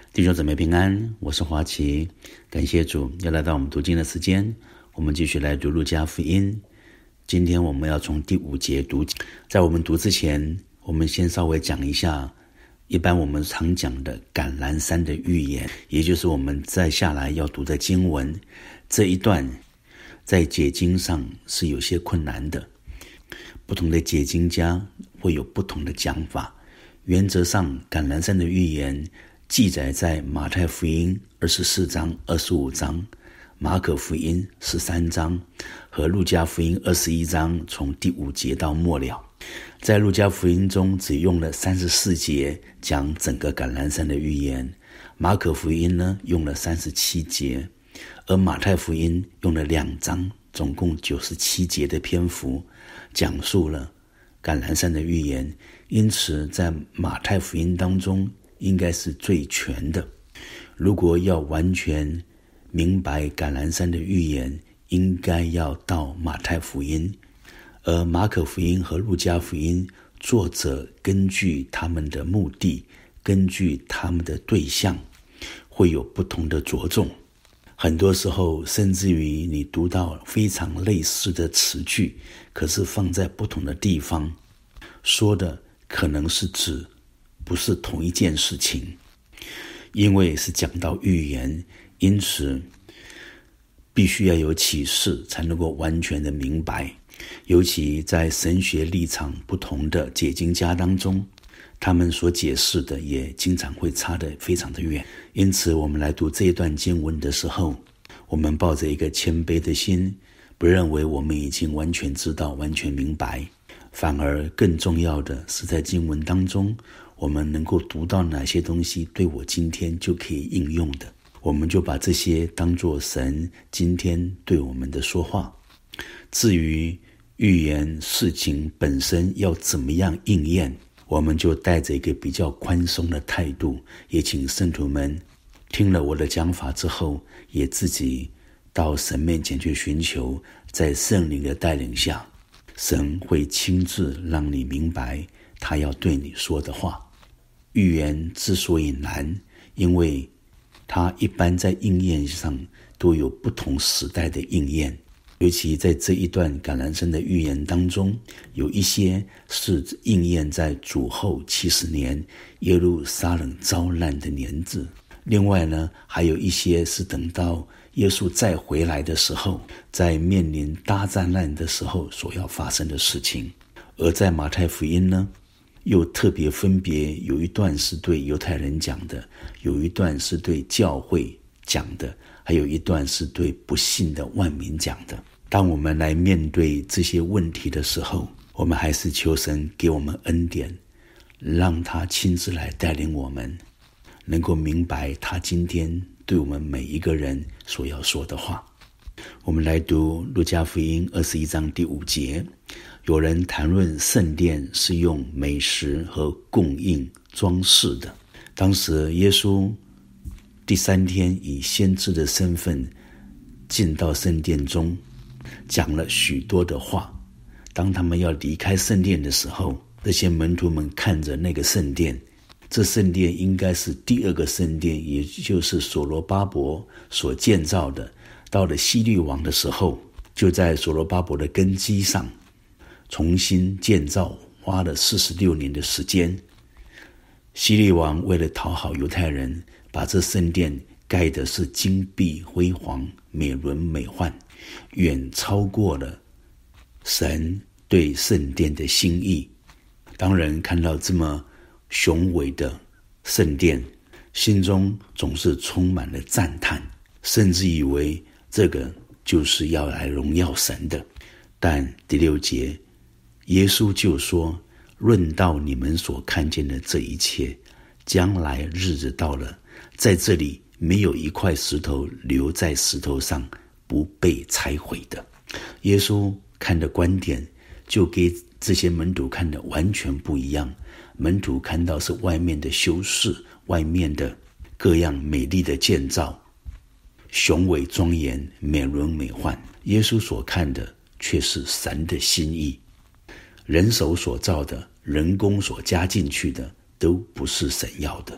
弟兄姊妹平安，我是华奇，感谢主，又来到我们读经的时间。我们继续来读路加福音，今天我们要从第5节读。在我们读之前，我们先稍微讲一下一般我们常讲的橄榄山的预言，也就是我们再下来要读的经文。这一段在解经上是有些困难的，不同的解经家会有不同的讲法。原则上，橄榄山的预言记载在马太福音24章、25章、马可福音13章和路加福音21章，从第5节到末了。在路加福音中只用了34节讲整个橄榄山的预言，马可福音呢用了37节，而马太福音用了2章，总共97节的篇幅讲述了橄榄山的预言。因此在马太福音当中应该是最全的。如果要完全明白橄榄山的预言，应该要到马太福音，而马可福音和路加福音作者根据他们的目的，根据他们的对象，会有不同的着重。很多时候甚至于你读到非常类似的词句，可是放在不同的地方说的可能是指不是同一件事情。因为是讲到预言，因此必须要有启示才能够完全的明白。尤其在神学立场不同的解经家当中，他们所解释的也经常会差得非常的远。因此我们来读这一段经文的时候，我们抱着一个谦卑的心，不认为我们已经完全知道、完全明白，反而更重要的是在经文当中我们能够读到哪些东西对我今天就可以应用的，我们就把这些当作神今天对我们的说话。至于预言事情本身要怎么样应验，我们就带着一个比较宽松的态度，也请圣徒们听了我的讲法之后，也自己到神面前去寻求，在圣灵的带领下，神会亲自让你明白他要对你说的话。预言之所以难，因为它一般在应验上都有不同时代的应验，尤其在这一段橄榄山的预言当中，有一些是应验在主后70年耶路撒冷遭难的年日，另外呢，还有一些是等到耶稣再回来的时候，在面临大灾难的时候所要发生的事情。而在马太福音呢，又特别分别有一段是对犹太人讲的，有一段是对教会讲的，还有一段是对不信的万民讲的。当我们来面对这些问题的时候，我们还是求神给我们恩典，让他亲自来带领我们，能够明白他今天对我们每一个人所要说的话。我们来读路加福音21章第5节，有人谈论圣殿是用美食和供应装饰的。当时耶稣第3天以先知的身份进到圣殿中，讲了许多的话。当他们要离开圣殿的时候，这些门徒们看着那个圣殿，这圣殿应该是第2个圣殿，也就是所罗巴伯所建造的。到了希律王的时候，就在所罗巴伯的根基上重新建造，花了46年的时间。希律王为了讨好犹太人，把这圣殿盖的是金碧辉煌、美轮美奂，远超过了神对圣殿的心意。当人看到这么雄伟的圣殿，心中总是充满了赞叹，甚至以为这个就是要来荣耀神的。但第6节，耶稣就说，论到你们所看见的这一切，将来日子到了，在这里没有一块石头留在石头上不被拆毁的。耶稣看的观点就给这些门徒看的完全不一样。门徒看到是外面的修饰，外面的各样美丽的建造，雄伟庄严，美轮美奂。耶稣所看的却是神的心意。人手所造的，人工所加进去的，都不是神要的。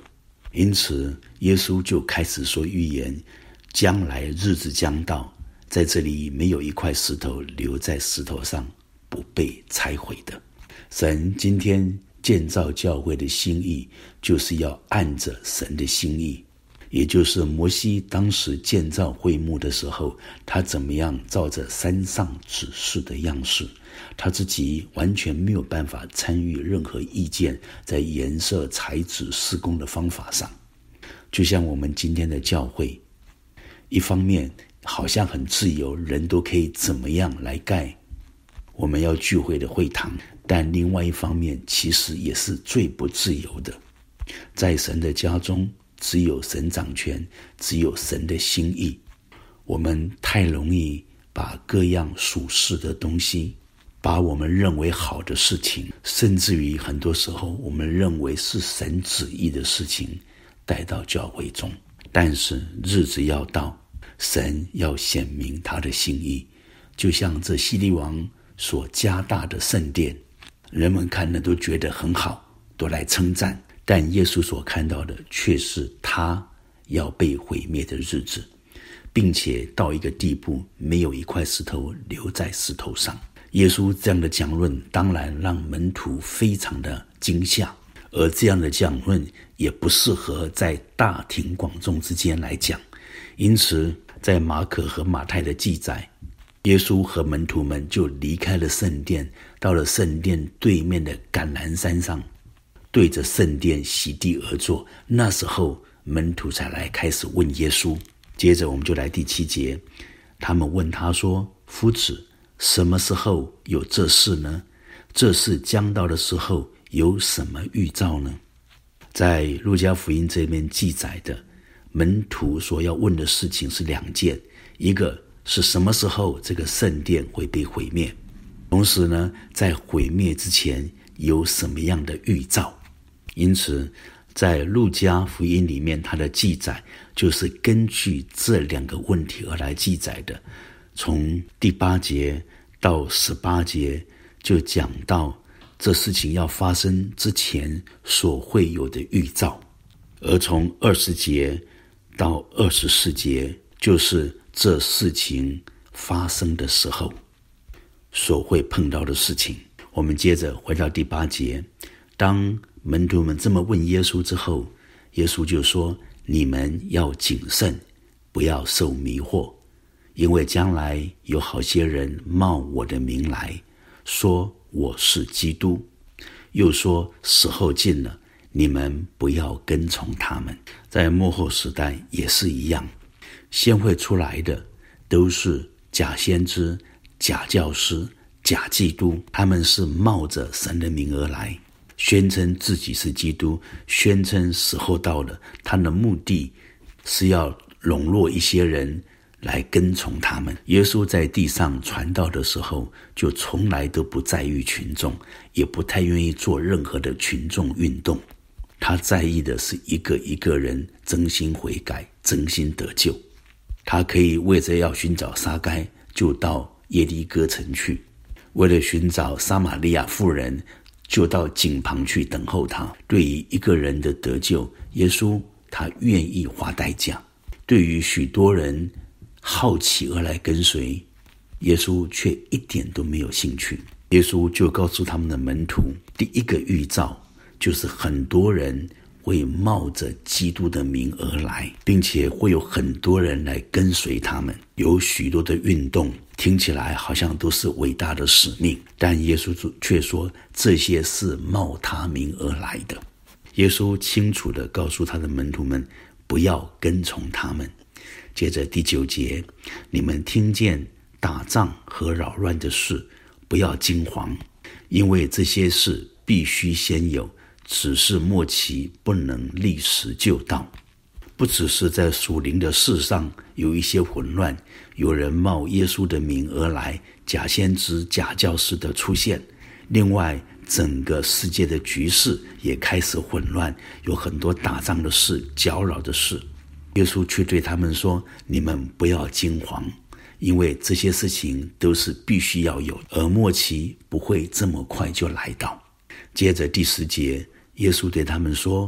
因此耶稣就开始说预言，将来日子将到，在这里没有一块石头留在石头上不被拆毁的。神今天建造教会的心意，就是要按着神的心意，也就是摩西当时建造会幕的时候，他怎么样照着山上指示的样式，他自己完全没有办法参与任何意见在颜色、材质、施工的方法上。就像我们今天的教会，一方面好像很自由，人都可以怎么样来盖我们要聚会的会堂，但另外一方面其实也是最不自由的。在神的家中，只有神掌权，只有神的心意。我们太容易把各样属世的东西，把我们认为好的事情，甚至于很多时候我们认为是神旨意的事情带到教会中。但是日子要到，神要显明他的心意。就像这希律王所加大的圣殿，人们看了都觉得很好，都来称赞，但耶稣所看到的却是他要被毁灭的日子，并且到一个地步，没有一块石头留在石头上。耶稣这样的讲论当然让门徒非常的惊吓，而这样的讲论也不适合在大庭广众之间来讲。因此在马可和马太的记载，耶稣和门徒们就离开了圣殿，到了圣殿对面的橄榄山上，对着圣殿席地而坐。那时候门徒才来开始问耶稣。接着我们就来第7节，他们问他说：夫子，什么时候有这事呢？这事将到的时候有什么预兆呢？在路加福音这边记载的门徒所要问的事情是2件，一个是什么时候这个圣殿会被毁灭，同时呢，在毁灭之前有什么样的预兆。因此在路加福音里面，它的记载就是根据这2个问题而来记载的。从第8节到18节就讲到这事情要发生之前所会有的预兆，而从20节到24节就是这事情发生的时候所会碰到的事情。我们接着回到第8节，当门徒们这么问耶稣之后，耶稣就说：你们要谨慎，不要受迷惑，因为将来有好些人冒我的名来，说我是基督，又说时候近了，你们不要跟从他们。在末后时代也是一样，先会出来的都是假先知、假教师、假基督，他们是冒着神的名而来，宣称自己是基督，宣称时候到了，他的目的是要笼络一些人来跟从他们。耶稣在地上传道的时候，就从来都不在意群众，也不太愿意做任何的群众运动。他在意的是一个一个人真心悔改，真心得救。他可以为着要寻找撒该，就到耶利哥城去；为了寻找撒玛利亚妇人，就到井旁去等候他。对于一个人的得救，耶稣他愿意花代价。对于许多人好奇而来跟随，耶稣却一点都没有兴趣。耶稣就告诉他们的门徒，第一个预兆就是很多人会冒着基督的名而来，并且会有很多人来跟随他们。有许多的运动听起来好像都是伟大的使命，但耶稣却说这些是冒他名而来的。耶稣清楚地告诉他的门徒们，不要跟从他们。接着第9节，你们听见打仗和扰乱的事，不要惊惶，因为这些事必须先有，只是末期不能立时就到。不只是在属灵的事上有一些混乱，有人冒耶稣的名而来，假先知、假教师的出现，另外整个世界的局势也开始混乱，有很多打仗的事、搅扰的事。耶稣却对他们说，你们不要惊惶，因为这些事情都是必须要有，而末期不会这么快就来到。接着第10节，耶稣对他们说，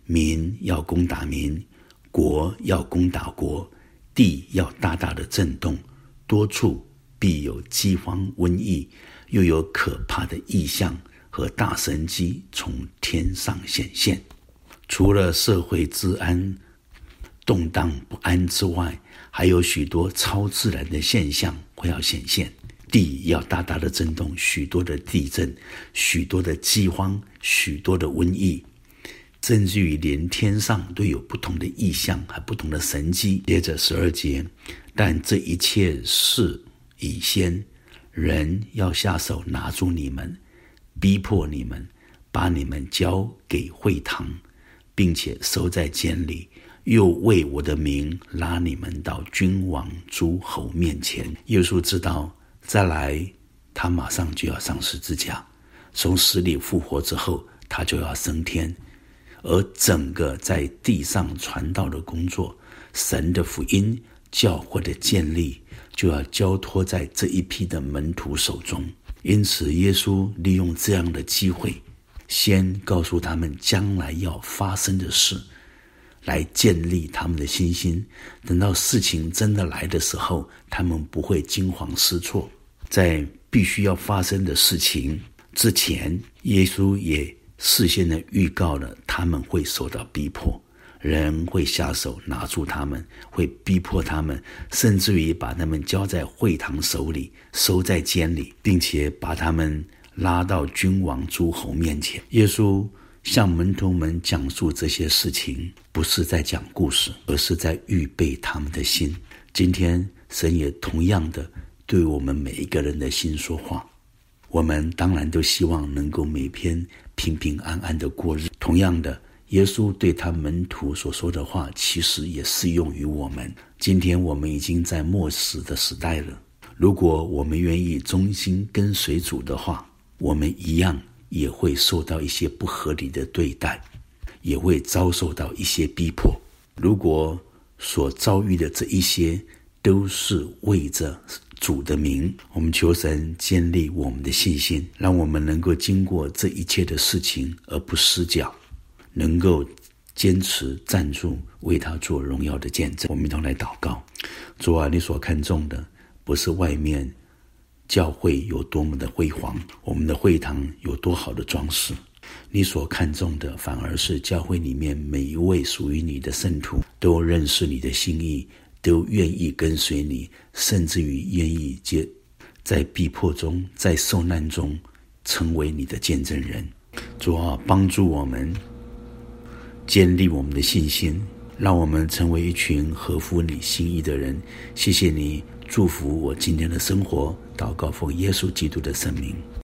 民要攻打民，国要攻打国，地要大大的震动，多处必有饥荒瘟疫，又有可怕的异象和大神迹从天上显现。除了社会治安动荡不安之外，还有许多超自然的现象会要显现。地要大大的震动，许多的地震，许多的饥荒，许多的瘟疫，甚至于连天上都有不同的异象和不同的神迹。接着12节，但这一切事以先，人要下手拿住你们，逼迫你们，把你们交给会堂，并且收在监里，又为我的名拉你们到君王诸侯面前。耶稣知道再来他马上就要上十字架，从死里复活之后他就要升天，而整个在地上传道的工作，神的福音教会的建立就要交托在这一批的门徒手中。因此耶稣利用这样的机会，先告诉他们将来要发生的事，来建立他们的信心。等到事情真的来的时候，他们不会惊慌失措。在必须要发生的事情之前，耶稣也事先的预告了他们会受到逼迫，人会下手拿住他们，会逼迫他们，甚至于把他们交在会堂手里，收在监里，并且把他们拉到君王诸侯面前。耶稣向门徒们讲述这些事情，不是在讲故事，而是在预备他们的心。今天神也同样的对我们每一个人的心说话。我们当然都希望能够每天平平安安的过日。同样的，耶稣对他门徒所说的话，其实也适用于我们。今天我们已经在末世的时代了，如果我们愿意忠心跟随主的话，我们一样也会受到一些不合理的对待，也会遭受到一些逼迫。如果所遭遇的这一些都是为着主的名，我们求神建立我们的信心，让我们能够经过这一切的事情而不失脚，能够坚持站住，为他做荣耀的见证。我们一同来祷告。主啊，你所看重的不是外面教会有多么的辉煌，我们的会堂有多好的装饰，你所看重的反而是教会里面每一位属于你的圣徒都认识你的心意，都愿意跟随你，甚至于愿意在逼迫中，在受难中成为你的见证人。主啊，帮助我们建立我们的信心，让我们成为一群合乎你心意的人。谢谢你祝福我今天的生活，祷告奉耶稣基督的圣名。